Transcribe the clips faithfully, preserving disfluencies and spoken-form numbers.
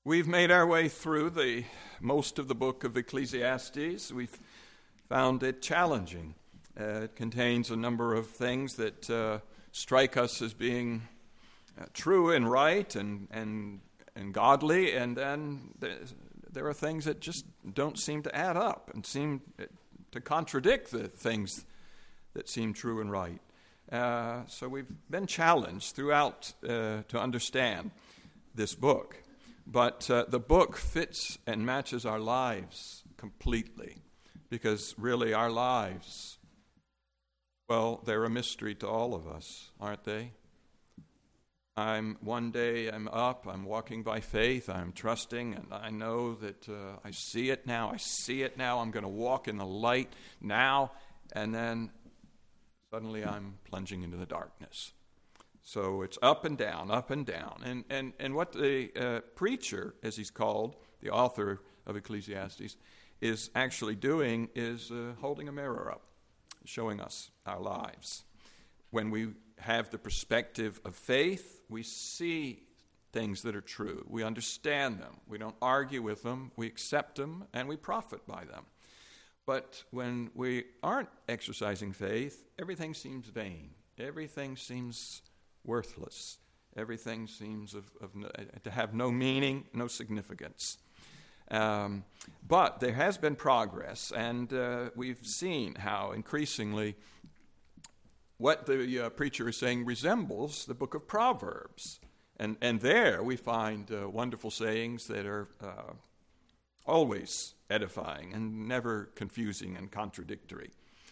We've made our way through the most of the book of Ecclesiastes. We've found it challenging. Uh, it contains a number of things that uh, strike us as being uh, true and right and and and godly, and then there are things that just don't seem to add up and seem to contradict the things that seem true and right. Uh, so we've been challenged throughout uh, to understand this book. But uh, the book fits and matches our lives completely, because really our lives, well, they're a mystery to all of us, aren't they? I'm one day I'm up, I'm walking by faith, I'm trusting, and I know that uh, I see it now, I see it now, I'm going to walk in the light now, and then suddenly I'm plunging into the darkness. So it's up and down, up and down. And and, and what the uh, preacher, as he's called, the author of Ecclesiastes, is actually doing is uh, holding a mirror up, showing us our lives. When we have the perspective of faith, we see things that are true. We understand them. We don't argue with them. We accept them, and we profit by them. But when we aren't exercising faith, everything seems vain. Everything seems worthless. Everything seems of, of no, to have no meaning, no significance. Um, but there has been progress, and uh, we've seen how increasingly what the uh, preacher is saying resembles the book of Proverbs. And, and there we find uh, wonderful sayings that are uh, always edifying and never confusing and contradictory,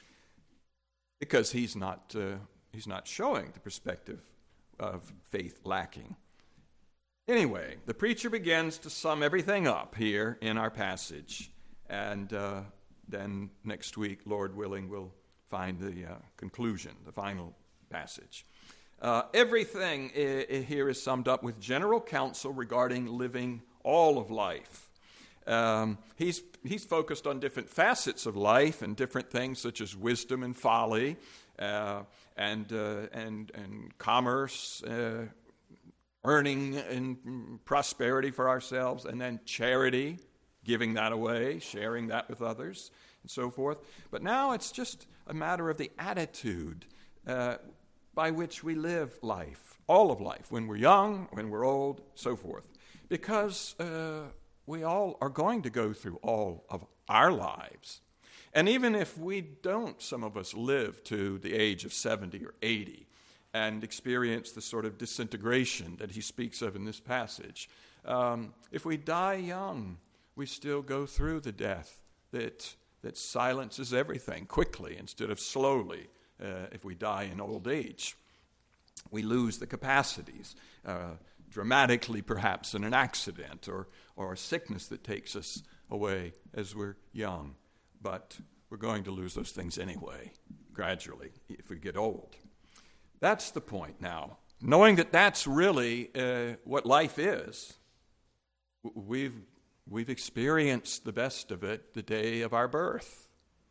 because he's not uh, he's not showing the perspective of faith lacking. Anyway, the preacher begins to sum everything up here in our passage, and uh, then next week, Lord willing, we'll find the uh, conclusion, the final passage. Uh, everything I- I here is summed up with general counsel regarding living all of life. Um, he's he's focused on different facets of life and different things such as wisdom and folly, uh, and uh, and and commerce, uh, earning and prosperity for ourselves, and then charity, giving that away, sharing that with others, and so forth. But now it's just a matter of the attitude uh, by which we live life, all of life, when we're young, when we're old, so forth, because Uh, we all are going to go through all of our lives. And even if we don't, some of us, live to the age of seventy or eighty and experience the sort of disintegration that he speaks of in this passage, um, if we die young, we still go through the death that, that silences everything quickly instead of slowly. Uh, if we die in old age, we lose the capacities, uh, dramatically perhaps in an accident or, or a sickness that takes us away as we're young. But we're going to lose those things anyway, gradually, if we get old. That's the point now. Knowing that that's really uh, what life is, we've, we've experienced the best of it the day of our birth.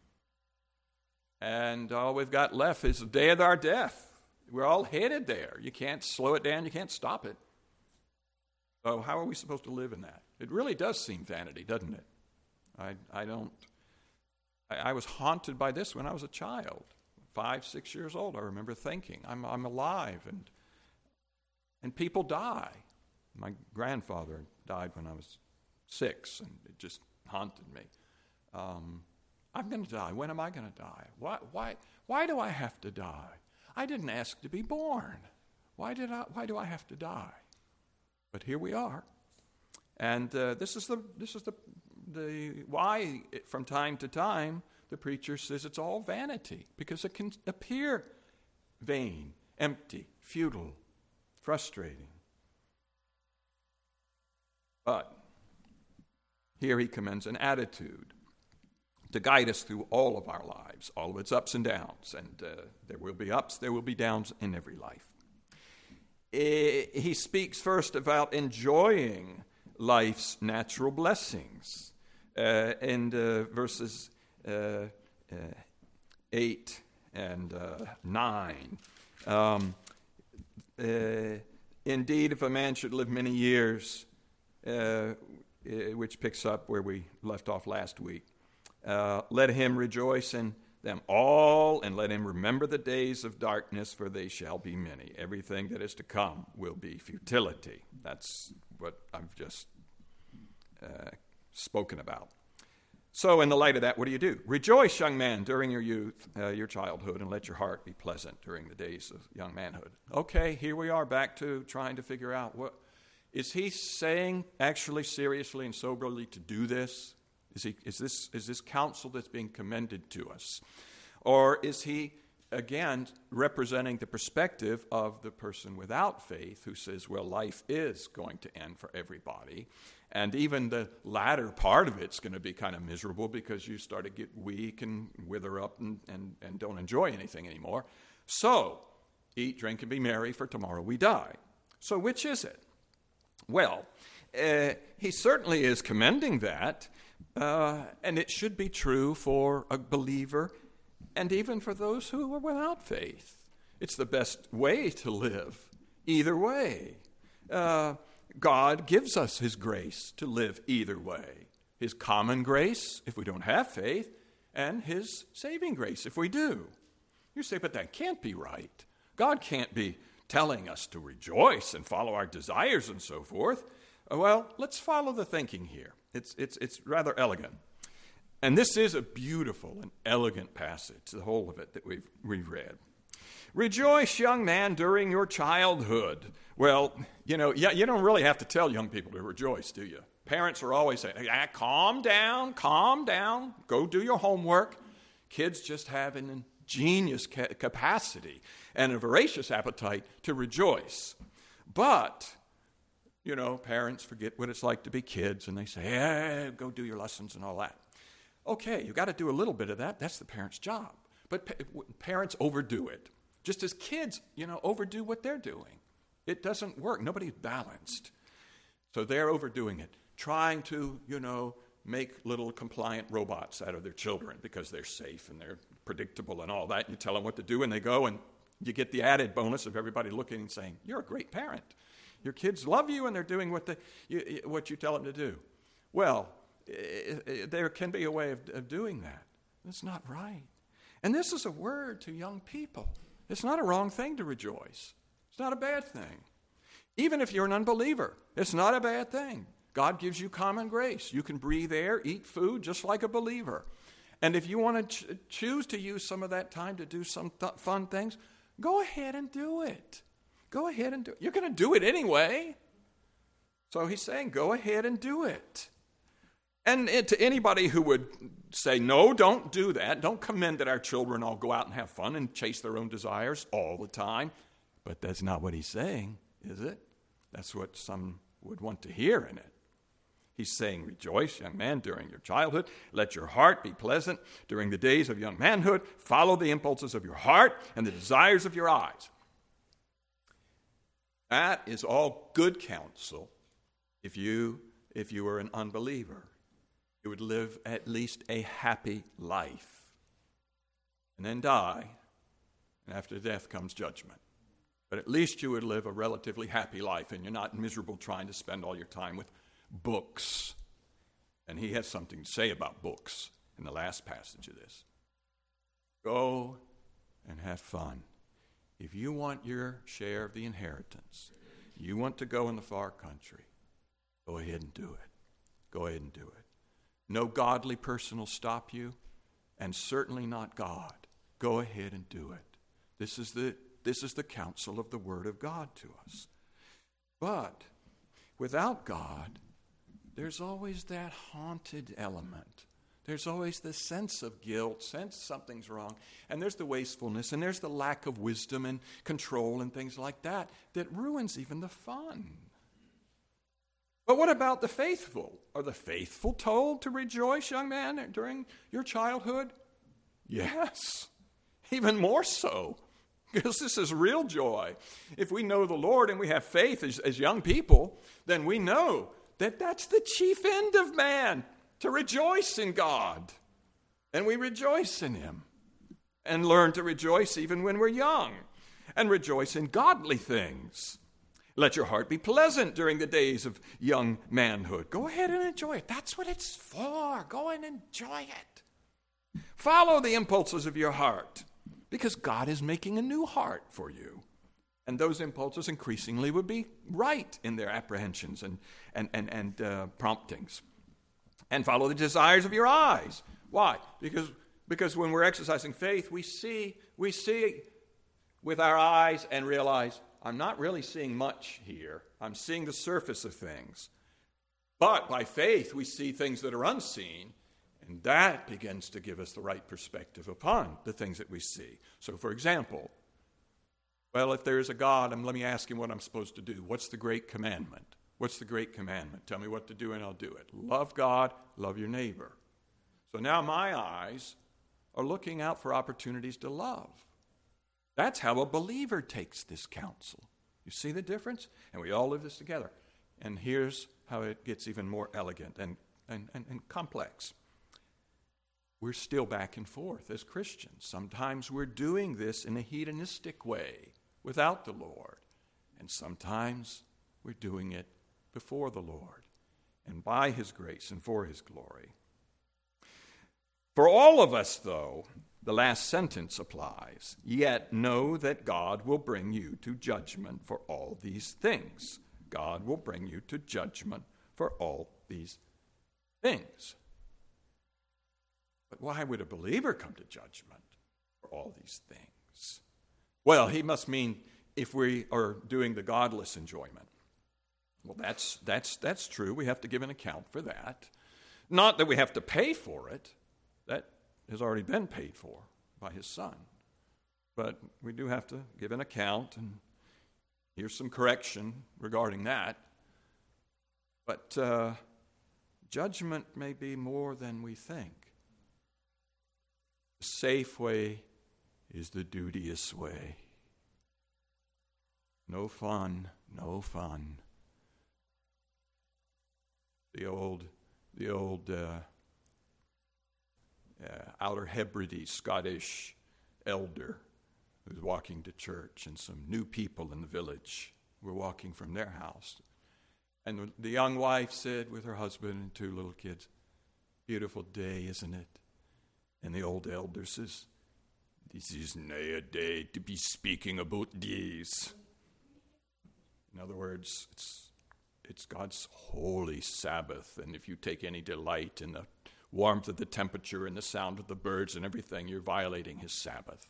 And all we've got left is the day of our death. We're all headed there. You can't slow it down. You can't stop it. So how are we supposed to live in that? It really does seem vanity, doesn't it? I I don't. I, I was haunted by this when I was a child, five, six years old. I remember thinking, I'm I'm alive, and and people die. My grandfather died when I was six, and it just haunted me. Um, I'm going to die. When am I going to die? Why why why do I have to die? I didn't ask to be born. Why did I? Why do I have to die? But here we are, and uh, this is the this is the the why from time to time the preacher says it's all vanity, because it can appear vain, empty, futile, frustrating. But here he commends an attitude to guide us through all of our lives, all of its ups and downs, and uh, there will be ups, there will be downs in every life. He speaks first about enjoying life's natural blessings uh, in uh, verses uh, uh, eight and uh, nine. Um, uh, Indeed, if a man should live many years, uh, which picks up where we left off last week. Uh, let him rejoice in them all, and let him remember the days of darkness, for they shall be many. Everything that is to come will be futility. That's what I've just uh, spoken about. So in the light of that, what do you do? Rejoice, young man, during your youth, uh, your childhood, and let your heart be pleasant during the days of young manhood. Okay, here we are back to trying to figure out, what is he saying actually seriously and soberly to do this? Is he is this is this counsel that's being commended to us? Or is he, again, representing the perspective of the person without faith who says, well, life is going to end for everybody, and even the latter part of it's going to be kind of miserable because you start to get weak and wither up and, and, and don't enjoy anything anymore. So, eat, drink, and be merry, for tomorrow we die. So which is it? Well, uh, he certainly is commending that, uh, and it should be true for a believer and even for those who are without faith. It's the best way to live, either way. Uh, God gives us his grace to live either way. His common grace, if we don't have faith, and his saving grace, if we do. You say, but that can't be right. God can't be telling us to rejoice and follow our desires and so forth. Well, let's follow the thinking here. It's, it's, it's rather elegant. And this is a beautiful and elegant passage, the whole of it that we've, we've read. Rejoice, young man, during your childhood. Well, you know, yeah, you don't really have to tell young people to rejoice, do you? Parents are always saying, ah, calm down, calm down, go do your homework. Kids just have an ingenious ca- capacity and a voracious appetite to rejoice. But, you know, parents forget what it's like to be kids, and they say, hey, go do your lessons and all that. Okay, you've got to do a little bit of that. That's the parent's job. But pa- parents overdo it. Just as kids, you know, overdo what they're doing. It doesn't work. Nobody's balanced. So they're overdoing it, trying to, you know, make little compliant robots out of their children because they're safe and they're predictable and all that. And you tell them what to do, and they go, and you get the added bonus of everybody looking and saying, you're a great parent. Your kids love you, and they're doing what, the, you, what you tell them to do. Well, there can be a way of, of doing that. That's not right. And this is a word to young people. It's not a wrong thing to rejoice. It's not a bad thing. Even if you're an unbeliever, it's not a bad thing. God gives you common grace. You can breathe air, eat food, just like a believer. And if you want to ch- choose to use some of that time to do some th- fun things, go ahead and do it. Go ahead and do it. You're going to do it anyway. So he's saying, go ahead and do it. And it, to anybody who would say, no, don't do that, don't commend that our children all go out and have fun and chase their own desires all the time. But that's not what he's saying, is it? That's what some would want to hear in it. He's saying, rejoice, young man, during your childhood. Let your heart be pleasant during the days of young manhood. Follow the impulses of your heart and the desires of your eyes. That is all good counsel if you, if you were an unbeliever. You would live at least a happy life and then die, and after death comes judgment. But at least you would live a relatively happy life, and you're not miserable trying to spend all your time with books. And he has something to say about books in the last passage of this. Go and have fun. If you want your share of the inheritance, you want to go in the far country, go ahead and do it. Go ahead and do it. No godly person will stop you, and certainly not God. Go ahead and do it. This is the This is the counsel of the Word of God to us. But without God, there's always that haunted element. There's always the sense of guilt, sense something's wrong. And there's the wastefulness, and there's the lack of wisdom and control and things like that that ruins even the fun. But what about the faithful? Are the faithful told to rejoice, young man, during your childhood? Yes, even more so. Because this is real joy. If we know the Lord and we have faith as, as young people, then we know that that's the chief end of man, to rejoice in God. And we rejoice in him. And learn to rejoice even when we're young. And rejoice in godly things. Let your heart be pleasant during the days of young manhood. Go ahead and enjoy it. That's what it's for. Go and enjoy it. Follow the impulses of your heart, because God is making a new heart for you. And those impulses increasingly would be right in their apprehensions and, and, and, and uh, promptings. And follow the desires of your eyes. Why? Because, because when we're exercising faith, we see, we see with our eyes and realize, I'm not really seeing much here. I'm seeing the surface of things. But by faith, we see things that are unseen, and that begins to give us the right perspective upon the things that we see. So, for example, well, if there is a God, and let me ask him what I'm supposed to do. What's the great commandment? What's the great commandment? Tell me what to do and I'll do it. Love God, love your neighbor. So now my eyes are looking out for opportunities to love. That's how a believer takes this counsel. You see the difference? And we all live this together. And here's how it gets even more elegant and, and, and, and complex. We're still back and forth as Christians. Sometimes we're doing this in a hedonistic way without the Lord. And sometimes we're doing it before the Lord and by his grace and for his glory. For all of us, though, the last sentence applies. Yet know that God will bring you to judgment for all these things. God will bring you to judgment for all these things. But why would a believer come to judgment for all these things? Well, he must mean if we are doing the godless enjoyment. Well, that's that's that's true. We have to give an account for that. Not that we have to pay for it. That has already been paid for by his Son. But we do have to give an account, and here's some correction regarding that. But uh, judgment may be more than we think. The safe way is the duteous way. No fun, no fun. The old, the old uh, uh, Outer Hebrides Scottish elder who was walking to church, and some new people in the village were walking from their house. And the young wife said with her husband and two little kids, "Beautiful day, isn't it?" And the old elder says, "This is nae a day to be speaking about days." In other words, it's it's God's holy Sabbath, and if you take any delight in the warmth of the temperature and the sound of the birds and everything, you're violating his Sabbath.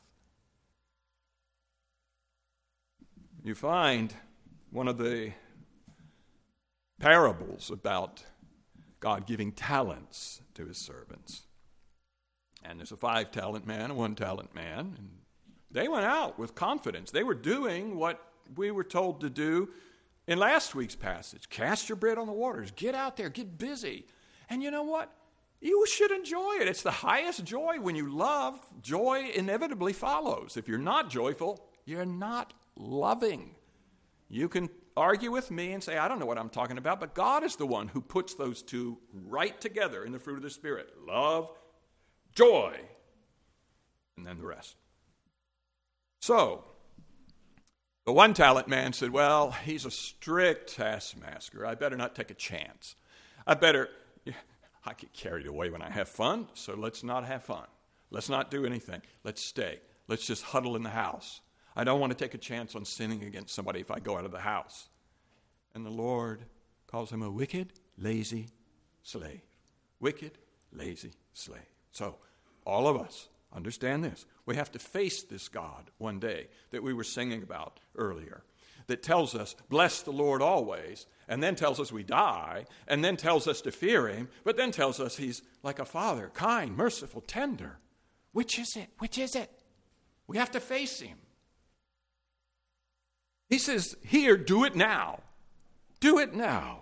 You find one of the parables about God giving talents to his servants. And there's a five-talent man, a one-talent man, and they went out with confidence. They were doing what we were told to do in last week's passage. Cast your bread on the waters. Get out there. Get busy. And you know what? You should enjoy it. It's the highest joy. When you love, joy inevitably follows. If you're not joyful, you're not loving. You can argue with me and say, I don't know what I'm talking about, but God is the one who puts those two right together in the fruit of the Spirit. Love, joy, and then the rest. So, the one-talent man said, well, he's a strict taskmaster. I better not take a chance. I better, I get carried away when I have fun, so let's not have fun. Let's not do anything. Let's stay. Let's just huddle in the house. I don't want to take a chance on sinning against somebody if I go out of the house. And the Lord calls him a wicked, lazy slave. Wicked, lazy slave. So, all of us, understand this. We have to face this God one day that we were singing about earlier, that tells us, bless the Lord always, and then tells us we die, and then tells us to fear him, but then tells us he's like a father, kind, merciful, tender. Which is it? Which is it? We have to face him. He says, here, do it now. Do it now.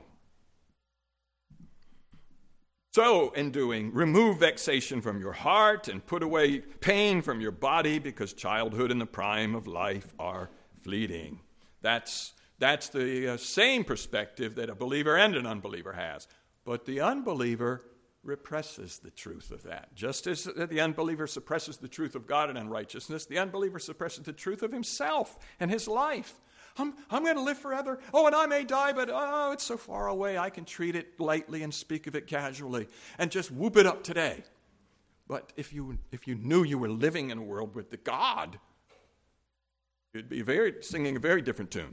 So, in doing, remove vexation from your heart and put away pain from your body, because childhood and the prime of life are fleeting. That's, that's the uh, same perspective that a believer and an unbeliever has. But the unbeliever represses the truth of that. Just as the unbeliever suppresses the truth of God and unrighteousness, the unbeliever suppresses the truth of himself and his life. I'm, I'm going to live forever. Oh, and I may die, but oh, it's so far away. I can treat it lightly and speak of it casually and just whoop it up today. But if you if you knew you were living in a world with the God, you'd be very singing a very different tune.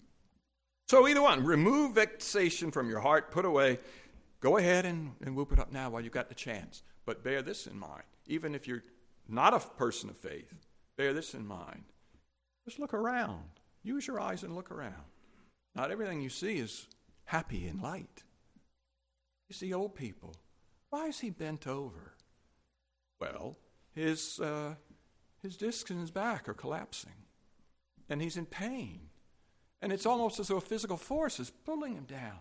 So either one, remove vexation from your heart, put away. Go ahead and, and whoop it up now while you've got the chance. But bear this in mind. Even if you're not a person of faith, bear this in mind. Just look around. Use your eyes and look around. Not everything you see is happy and light. You see old people. Why is he bent over? Well, his, uh, his discs in his back are collapsing. And he's in pain. And it's almost as though a physical force is pulling him down.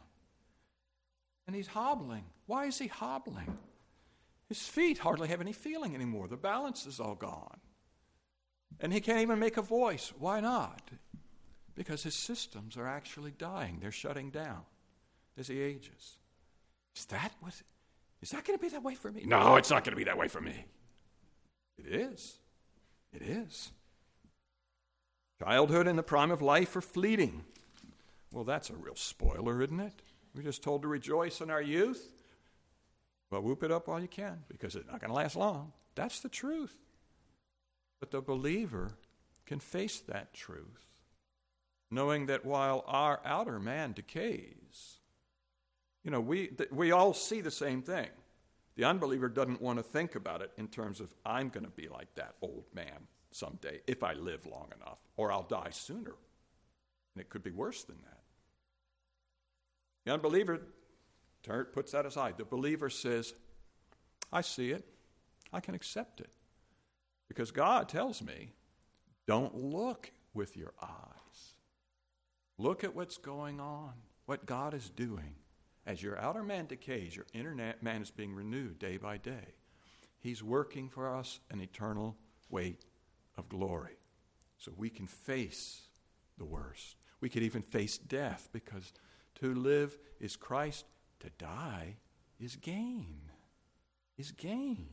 And he's hobbling. Why is he hobbling? His feet hardly have any feeling anymore. The balance is all gone. And he can't even make a voice. Why not? Because his systems are actually dying. They're shutting down as he ages. Is that what? Is that going to be that way for me? No, it's not going to be that way for me. It is. It is. Childhood and the prime of life are fleeting. Well, that's a real spoiler, isn't it? We're just told to rejoice in our youth. Well, whoop it up while you can, because it's not going to last long. That's the truth. But the believer can face that truth, knowing that while our outer man decays, you know, we th- we all see the same thing. The unbeliever doesn't want to think about it in terms of, I'm going to be like that old man someday if I live long enough, or I'll die sooner. And it could be worse than that. The unbeliever turn, puts that aside. The believer says, I see it. I can accept it. Because God tells me, don't look with your eyes. Look at what's going on, what God is doing. As your outer man decays, your inner man is being renewed day by day. He's working for us an eternal weight of glory. So we can face the worst. We could even face death, because to live is Christ, to die is gain. Is gain.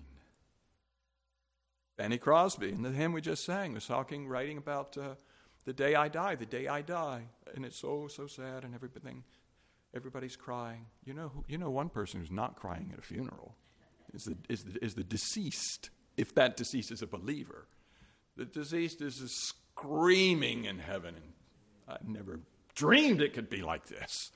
Fanny Crosby, in the hymn we just sang, was talking, writing about uh, the day I die, the day I die. And it's so, so sad, and everything, everybody's crying. You know, who, you know one person who's not crying at a funeral is the, is the, is the deceased, if that deceased is a believer. The deceased is screaming in heaven, and I never dreamed it could be like this.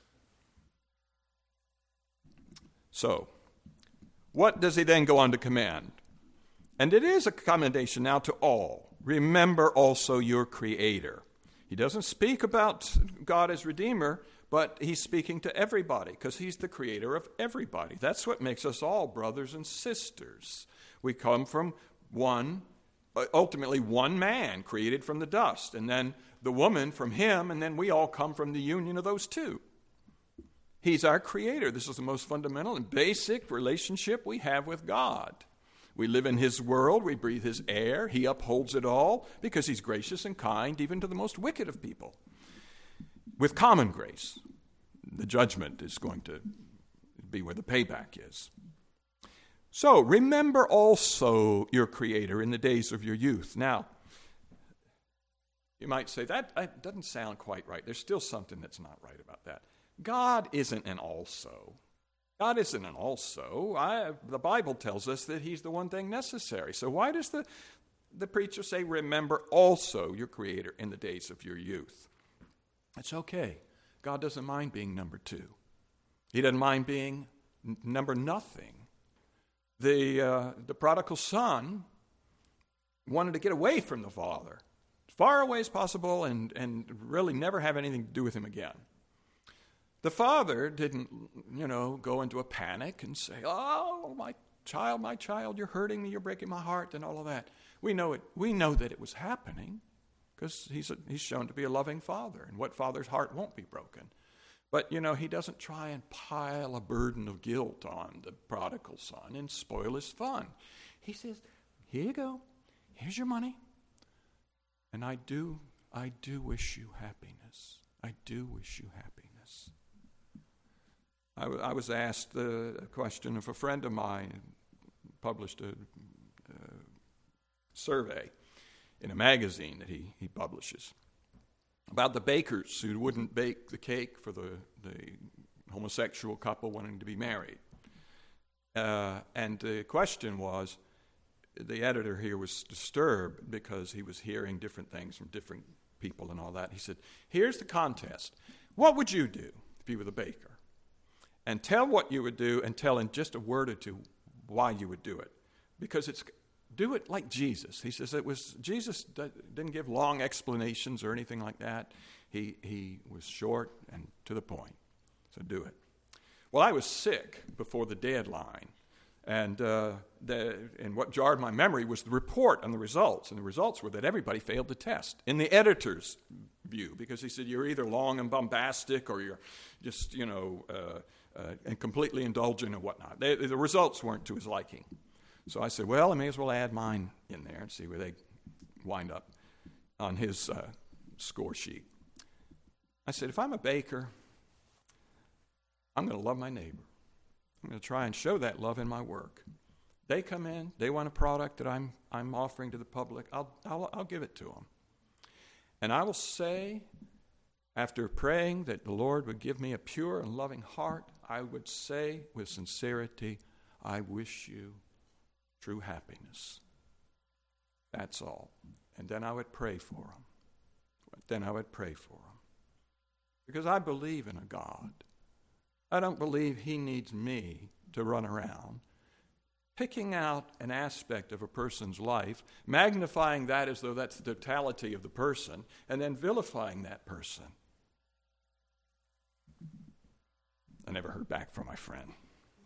So, what does he then go on to command? And it is a commendation now to all. Remember also your Creator. He doesn't speak about God as Redeemer, but he's speaking to everybody, because he's the Creator of everybody. That's what makes us all brothers and sisters. We come from one, ultimately one man created from the dust, and then the woman from him, and then we all come from the union of those two. He's our Creator. This is the most fundamental and basic relationship we have with God. We live in his world. We breathe his air. He upholds it all because he's gracious and kind even to the most wicked of people. With common grace, the judgment is going to be where the payback is. So remember also your Creator in the days of your youth. Now, you might say, that, that doesn't sound quite right. There's still something that's not right about that. God isn't an also. God isn't an also. I, the Bible tells us that he's the one thing necessary. So why does the, the preacher say, remember also your Creator in the days of your youth? It's okay. God doesn't mind being number two. He doesn't mind being n- number nothing. The, uh, the prodigal son wanted to get away from the father, as far away as possible, and, and really never have anything to do with him again. The father didn't, you know, go into a panic and say, oh, my child, my child, you're hurting me, you're breaking my heart, and all of that. We know it. We know that it was happening because he's, a, he's shown to be a loving father, and what father's heart won't be broken? But, you know, he doesn't try and pile a burden of guilt on the prodigal son and spoil his fun. He says, here you go. Here's your money. And I do, I do wish you happiness. I do wish you happiness. I, w- I was asked the question of a friend of mine, published a, a survey in a magazine that he, he publishes about the bakers who wouldn't bake the cake for the, the homosexual couple wanting to be married. Uh, and the question was, the editor here was disturbed because he was hearing different things from different people and all that. He said, here's the contest. What would you do if you were the baker? And tell what you would do, and tell in just a word or two why you would do it. Because it's, do it like Jesus. He says it was, Jesus didn't give long explanations or anything like that. He, he was short and to the point. So do it. Well, I was sick before the deadline. And, uh, the, and what jarred my memory was the report and the results. And the results were that everybody failed the test, in the editor's view, because he said, you're either long and bombastic or you're just, you know, uh, uh, and completely indulgent and whatnot. They, the results weren't to his liking. So I said, well, I may as well add mine in there and see where they wind up on his uh, score sheet. I said, if I'm a baker, I'm going to love my neighbor. I'm going to try and show that love in my work. They come in, they want a product that I'm I'm offering to the public. I'll I'll, I'll give it to them. And I will say, after praying that the Lord would give me a pure and loving heart, I would say with sincerity, I wish you true happiness. That's all. And then I would pray for them. Then I would pray for them. Because I believe in a God. I don't believe he needs me to run around picking out an aspect of a person's life, magnifying that as though that's the totality of the person, and then vilifying that person. I never heard back from my friend.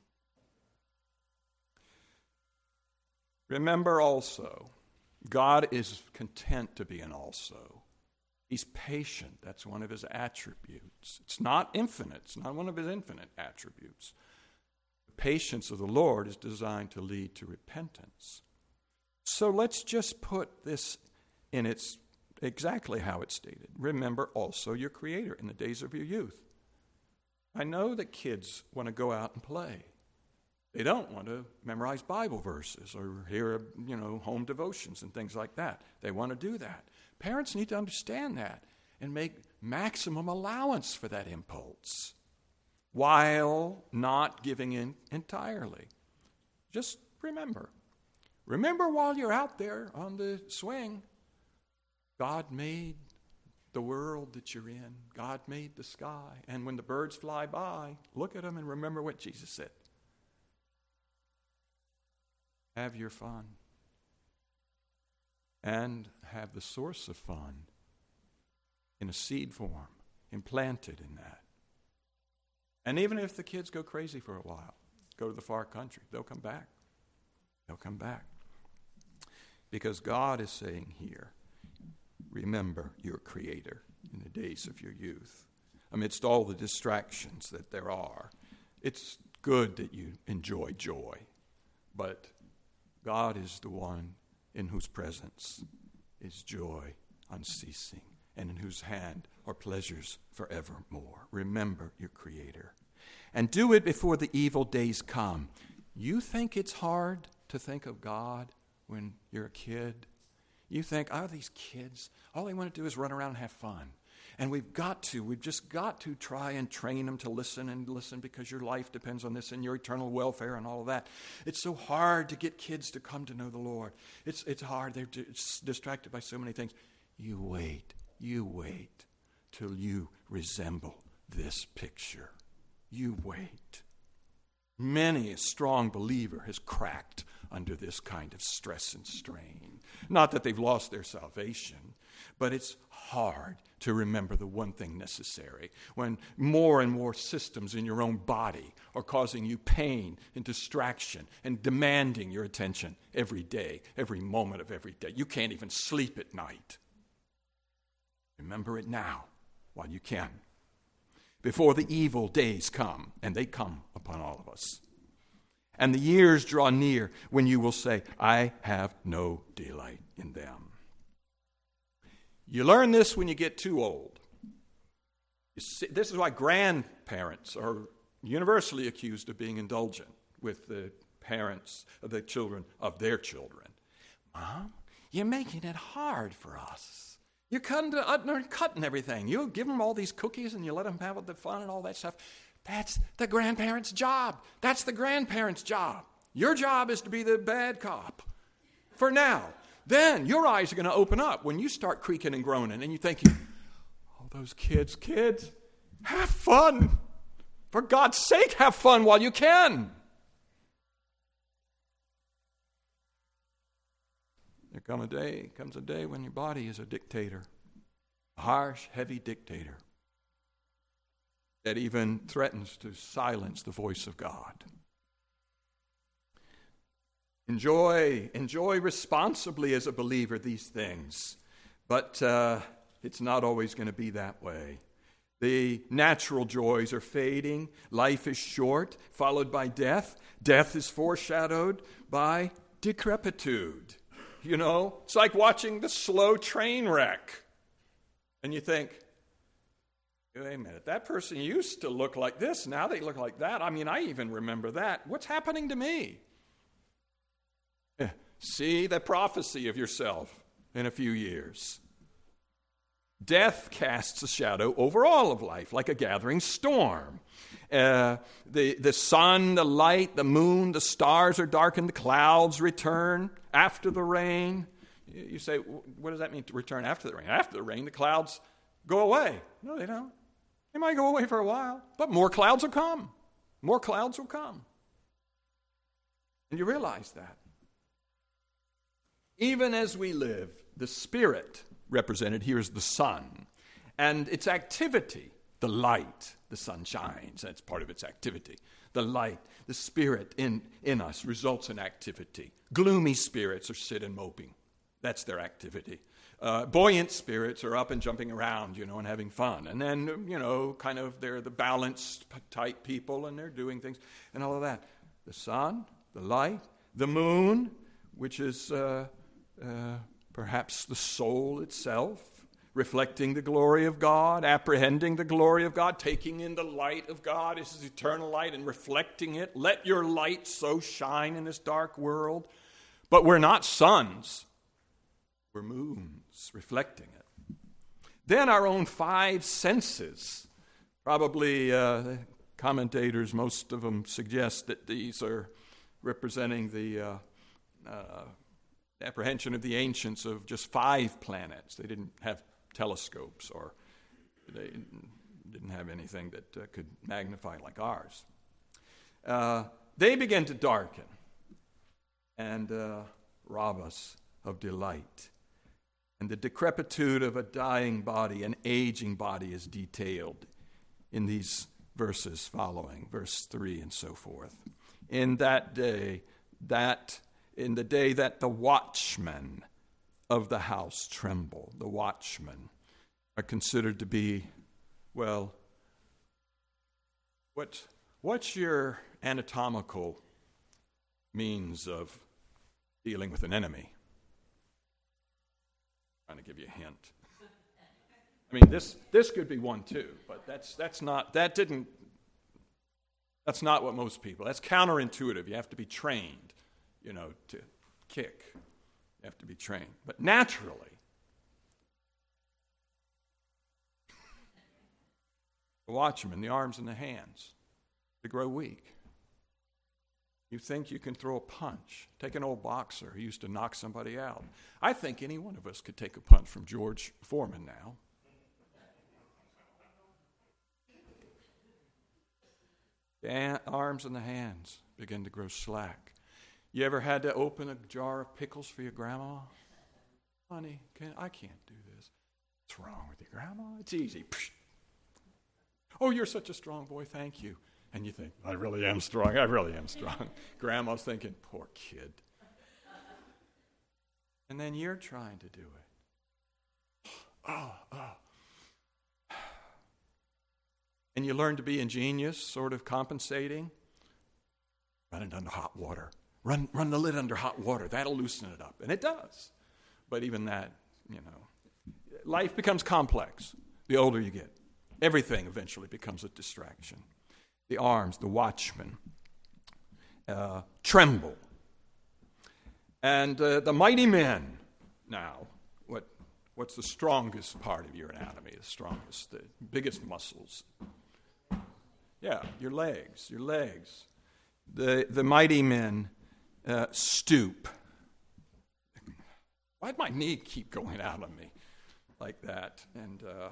Remember also, God is content to be an also. He's patient. That's one of his attributes. It's not infinite. It's not one of his infinite attributes. The patience of the Lord is designed to lead to repentance. So let's just put this in its exactly how it's stated. Remember also your Creator in the days of your youth. I know that kids want to go out and play. They don't want to memorize Bible verses or hear, you know, home devotions and things like that. They want to do that. Parents need to understand that and make maximum allowance for that impulse while not giving in entirely. Just remember. Remember while you're out there on the swing, God made the world that you're in. God made the sky. And when the birds fly by, look at them and remember what Jesus said. Have your fun. And have the source of fun in a seed form, implanted in that. And even if the kids go crazy for a while, go to the far country, they'll come back. They'll come back. Because God is saying here, remember your Creator in the days of your youth. Amidst all the distractions that there are, it's good that you enjoy joy, but God is the one in whose presence is joy unceasing, and in whose hand are pleasures forevermore. Remember your Creator. And do it before the evil days come. You think it's hard to think of God when you're a kid? You think, oh, these kids, all they want to do is run around and have fun. And we've got to, we've just got to try and train them to listen and listen because your life depends on this and your eternal welfare and all of that. It's so hard to get kids to come to know the Lord. It's, it's hard. They're distracted by so many things. You wait. You wait till you resemble this picture. You wait. Many a strong believer has cracked under this kind of stress and strain. Not that they've lost their salvation, but it's hard to remember the one thing necessary when more and more systems in your own body are causing you pain and distraction and demanding your attention every day, every moment of every day. You can't even sleep at night. Remember it now while you can, before the evil days come, and they come upon all of us. And the years draw near when you will say, I have no delight in them. You learn this when you get too old. You see, this is why grandparents are universally accused of being indulgent with the parents of the children of their children. Mom, you're making it hard for us. You're cutting, uh, cutting everything. You give them all these cookies and you let them have the fun and all that stuff. That's the grandparent's job. That's the grandparent's job. Your job is to be the bad cop for now. Then your eyes are going to open up when you start creaking and groaning and you're thinking, oh, those kids, kids, have fun. For God's sake, have fun while you can. There come a day, comes a day when your body is a dictator, a harsh, heavy dictator that even threatens to silence the voice of God. Enjoy, enjoy responsibly as a believer these things, but uh, it's not always going to be that way. The natural joys are fading. Life is short, followed by death. Death is foreshadowed by decrepitude. You know, it's like watching the slow train wreck. And you think, wait a minute, that person used to look like this. Now they look like that. I mean, I even remember that. What's happening to me? See the prophecy of yourself in a few years. Death casts a shadow over all of life, like a gathering storm. Uh, the, the sun, the light, the moon, the stars are darkened, the clouds return after the rain. You say, what does that mean to return after the rain? After the rain, the clouds go away. No, they don't. They might go away for a while, but more clouds will come. More clouds will come. And you realize that. Even as we live, the Spirit represented here is the sun, and its activity, the light, the sun shines, that's part of its activity. The light, the Spirit in, in us results in activity. Gloomy spirits are sit and moping. That's their activity. Uh, buoyant spirits are up and jumping around, you know, and having fun. And then, you know, kind of they're the balanced type people, and they're doing things and all of that. The sun, the light, the moon, which is uh, uh, perhaps the soul itself, reflecting the glory of God, apprehending the glory of God, taking in the light of God, His eternal light, and reflecting it. Let your light so shine in this dark world. But we're not suns. We're moons, reflecting it. Then our own five senses. Probably uh, the commentators, most of them suggest that these are representing the uh, uh, apprehension of the ancients of just five planets. They didn't have telescopes, or they didn't have anything that uh, could magnify like ours. Uh, they begin to darken and uh, rob us of delight. And the decrepitude of a dying body, an aging body, is detailed in these verses following, verse three and so forth. In that day, that in the day that the watchmen of the house tremble, the watchmen are considered to be, well, what, what's your anatomical means of dealing with an enemy? I'm trying to give you a hint. I mean, this this could be one too, but that's that's not that didn't that's not what most people. That's counterintuitive. You have to be trained, you know, to kick. You have to be trained. But naturally, the watchman, the arms and the hands, they grow weak. You think you can throw a punch. Take an old boxer who used to knock somebody out. I think any one of us could take a punch from George Foreman now. The arms and the hands begin to grow slack. You ever had to open a jar of pickles for your grandma? Honey, can, I can't do this. What's wrong with you, Grandma? It's easy. Psh. Oh, you're such a strong boy. Thank you. And you think, I really am strong. I really am strong. Grandma's thinking, poor kid. And then you're trying to do it. Oh, oh. And you learn to be ingenious, sort of compensating. Run it under hot water. Run, run the lid under hot water. That'll loosen it up. And it does. But even that, you know, life becomes complex the older you get. Everything eventually becomes a distraction. The arms, the watchmen, uh, tremble. And uh, the mighty men, now, what What's the strongest part of your anatomy? The strongest, the biggest muscles? Yeah, your legs, your legs. The the mighty men uh, stoop. Why'd my knee keep going out of me like that? And uh,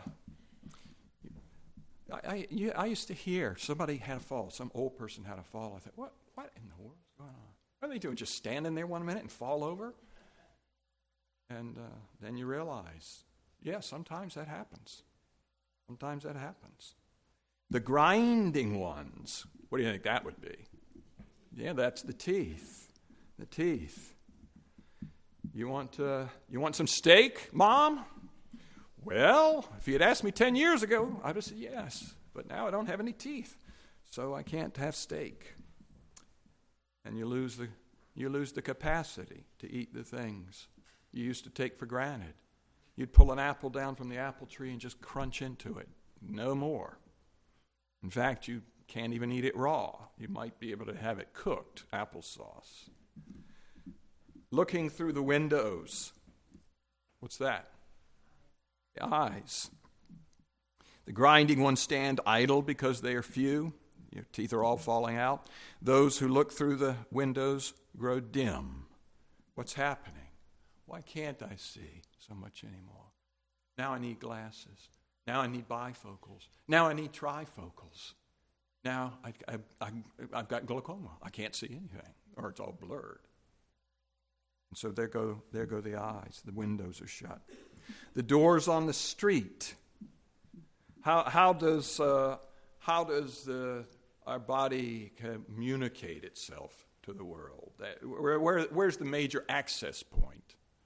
I, I, you, I used to hear somebody had a fall. Some old person had a fall. I thought, what, what in the world is going on? What are they doing? Just standing there one minute and fall over? And uh, then you realize, yeah, sometimes that happens. Sometimes that happens. The grinding ones, what do you think that would be? Yeah, that's the teeth. The teeth. You want uh, you want some steak, Mom? Well, if you had asked me ten years ago, I'd have said yes. But now I don't have any teeth, so I can't have steak. And you lose the you lose the capacity to eat the things you used to take for granted. You'd pull an apple down from the apple tree and just crunch into it. No more. In fact, you can't even eat it raw. You might be able to have it cooked, applesauce. Looking through the windows. What's that? The eyes. The grinding ones stand idle because they are few. Your teeth are all falling out. Those who look through the windows grow dim. What's happening? Why can't I see so much anymore? Now I need glasses. Now I need bifocals. Now I need trifocals. Now I, I, I, I've got glaucoma. I can't see anything, or it's all blurred. And so there go, there go the eyes. The windows are shut. The doors on the street. How, how does, uh, how does the, our body communicate itself to the world? That, where, where, where's the major access point?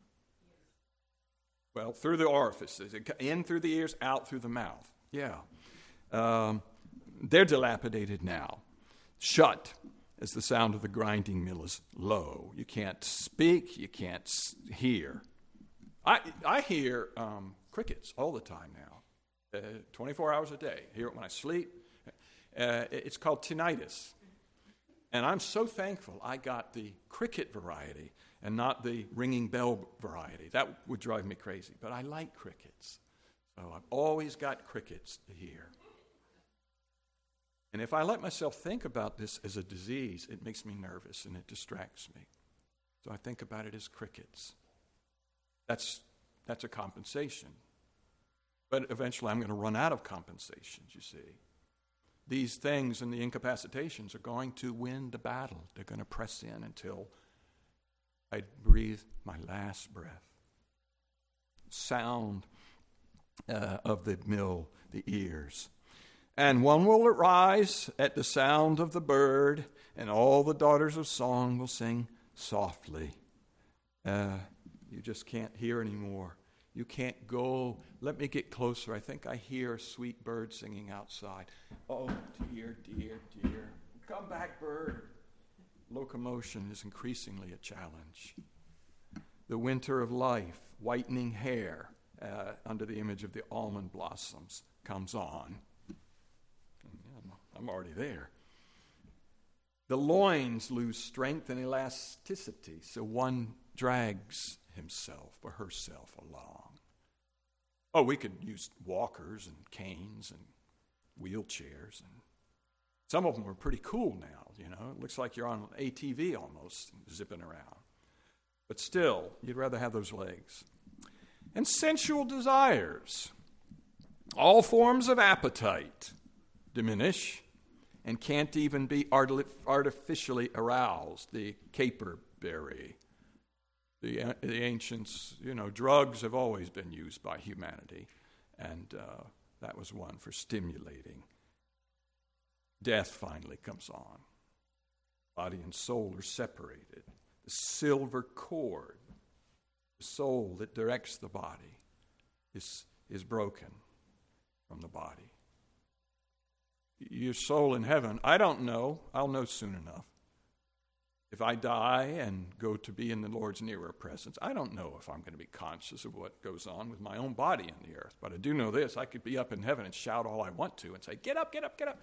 Well, through the orifices. In through the ears, out through the mouth. Yeah. Um, they're dilapidated now. Shut as the sound of the grinding mill is low. You can't speak. You can't hear. I I hear um, crickets all the time now, uh, twenty-four hours a day. I hear it when I sleep. Uh, it's called tinnitus. And I'm so thankful I got the cricket variety and not the ringing bell variety. That would drive me crazy. But I like crickets. So I've always got crickets to hear. And if I let myself think about this as a disease, it makes me nervous and it distracts me. So I think about it as crickets. That's, that's a compensation. But eventually I'm going to run out of compensations, you see. These things and the incapacitations are going to win the battle. They're going to press in until I breathe my last breath. Sound uh, of the mill, the ears. And one will arise at the sound of the bird, and all the daughters of song will sing softly. Uh, you just can't hear anymore. You can't go. Let me get closer. I think I hear a sweet bird singing outside. Oh, dear, dear, dear. Come back, bird. Locomotion is increasingly a challenge. The winter of life, whitening hair uh, under the image of the almond blossoms, comes on. I'm already there. The loins lose strength and elasticity, so one drags himself or herself along. Oh, we could use walkers and canes and wheelchairs, and some of them are pretty cool now, you know. It looks like you're on an A T V almost, zipping around. But still, you'd rather have those legs. And sensual desires. All forms of appetite diminish and can't even be artificially aroused. The caperberry. The, the ancients, you know, drugs have always been used by humanity, and uh, that was one for stimulating. Death finally comes on. Body and soul are separated. The silver cord, the soul that directs the body, is, is broken from the body. Your soul in heaven, I don't know. I'll know soon enough. If I die and go to be in the Lord's nearer presence, I don't know if I'm going to be conscious of what goes on with my own body in the earth. But I do know this. I could be up in heaven and shout all I want to and say, get up, get up, get up.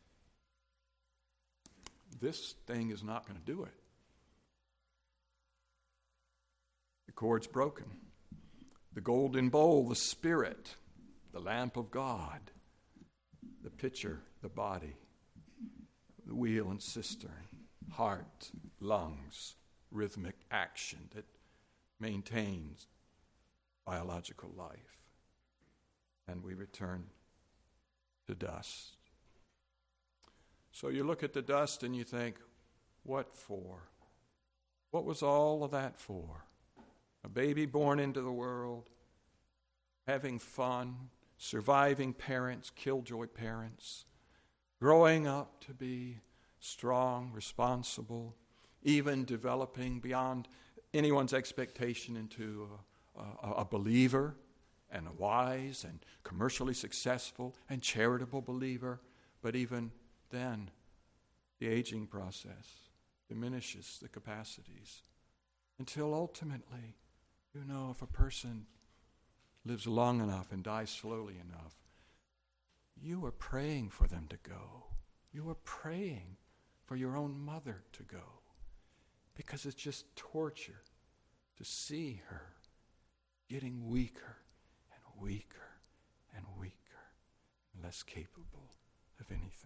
This thing is not going to do it. The cord's broken. the golden bowl, the Spirit, the lamp of God, the pitcher, the body, the wheel and cistern, heart, lungs, rhythmic action that maintains biological life. And we return to dust. So you look at the dust and you think, what for? What was all of that for? A baby born into the world, having fun, surviving parents, killjoy parents, growing up to be strong, responsible, even developing beyond anyone's expectation into a, a, a believer and a wise and commercially successful and charitable believer. But even then, the aging process diminishes the capacities until ultimately, you know, if a person lives long enough and dies slowly enough, you are praying for them to go. You are praying for your own mother to go, because it's just torture to see her getting weaker and weaker and weaker, and less capable of anything.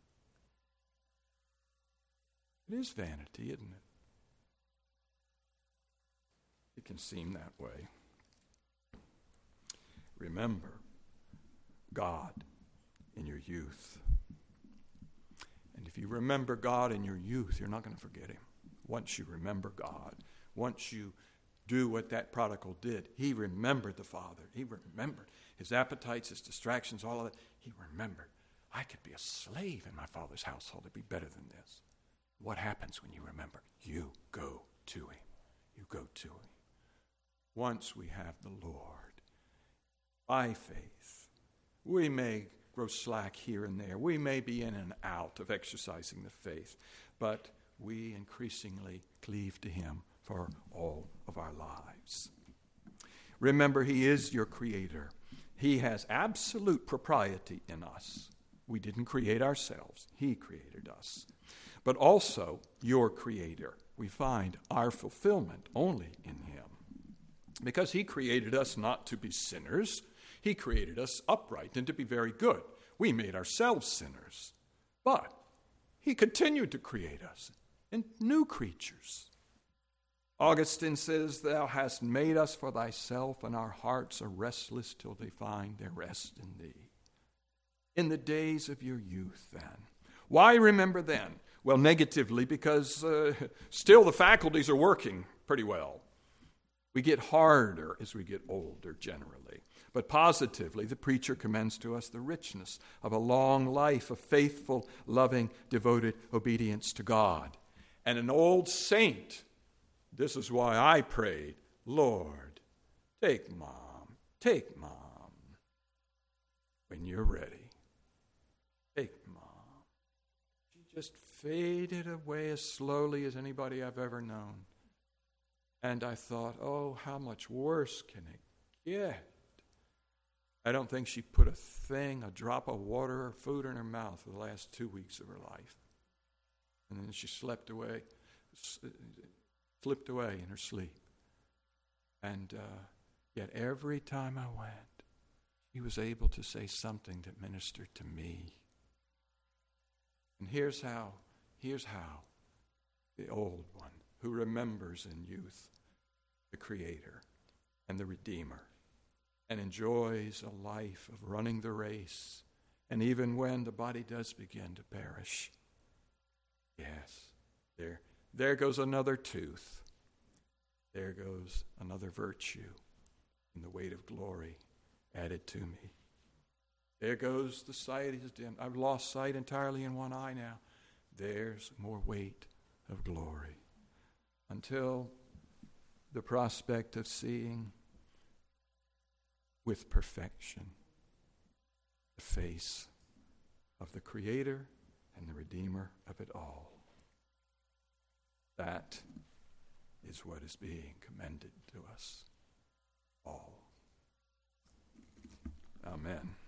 It is vanity, isn't it? It can seem that way. Remember God in your youth. And if you remember God in your youth, you're not going to forget him. Once you remember God, once you do what that prodigal did, he remembered the Father. He remembered his appetites, his distractions, all of that. He remembered, I could be a slave in my Father's household. It'd be better than this. What happens when you remember? You go to him. You go to him. Once we have the Lord, by faith, we may grow slack here and there. We may be in and out of exercising the faith, but we increasingly cleave to him for all of our lives. Remember, he is your creator. He has absolute propriety in us. We didn't create ourselves. He created us. But also your creator. We find our fulfillment only in him. Because he created us not to be sinners. He created us upright and to be very good. We made ourselves sinners. But he continued to create us in new creatures. Augustine says, thou hast made us for thyself, and our hearts are restless till they find their rest in thee. In the days of your youth, then. Why remember then? Well, negatively, because uh, still the faculties are working pretty well. We get harder as we get older, generally. But positively, the preacher commends to us the richness of a long life of faithful, loving, devoted obedience to God. And an old saint, this is why I prayed, Lord, take Mom, take Mom. When you're ready, take Mom. She just faded away as slowly as anybody I've ever known. And I thought, oh, how much worse can it get? I don't think she put a thing, a drop of water or food in her mouth for the last two weeks of her life. And then she slept away, slipped away in her sleep. And uh, yet every time I went, he was able to say something that ministered to me. And here's how, here's how the old one who remembers in youth the Creator and the Redeemer and enjoys a life of running the race, and even when the body does begin to perish, yes, there, there goes another tooth. There goes another virtue and the weight of glory added to me. There goes the sight is dim. I've lost sight entirely in one eye now. There's more weight of glory. Until the prospect of seeing with perfection the face of the Creator and the Redeemer of it all. That is what is being commended to us all. Amen.